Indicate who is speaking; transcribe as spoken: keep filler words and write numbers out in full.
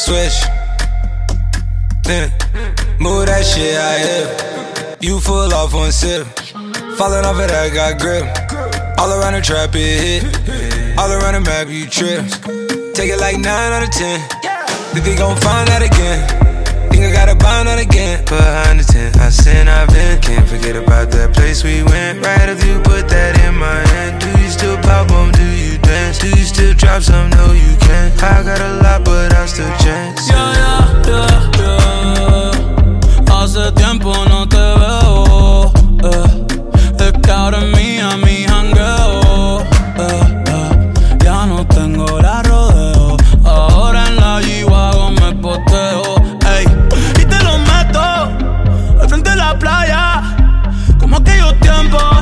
Speaker 1: switch. Yeah. Move that shit out here. You full off one sip. Falling off of that, got grip. All around the trap, it hit. All around the map, you trip. Take it like nine out of ten. Think they gon' find that again. Think I gotta bind that again. Behind the tent, I sin, I've been. Can't forget about that place we went. Right after you put that in my hand. Do you still pop on? Do you dance? Do you still drop some? No, you can't. I got a lot, but I still chance.
Speaker 2: Yeah, yeah, yeah, yeah. Hace tiempo no te veo. Eh. De cara mía, mi jangueo. Eh, eh. Ya no tengo la rodeo. Ahora en la G-Wagon me poteo. Ey. Y te lo meto al frente de la playa. Como aquellos tiempos.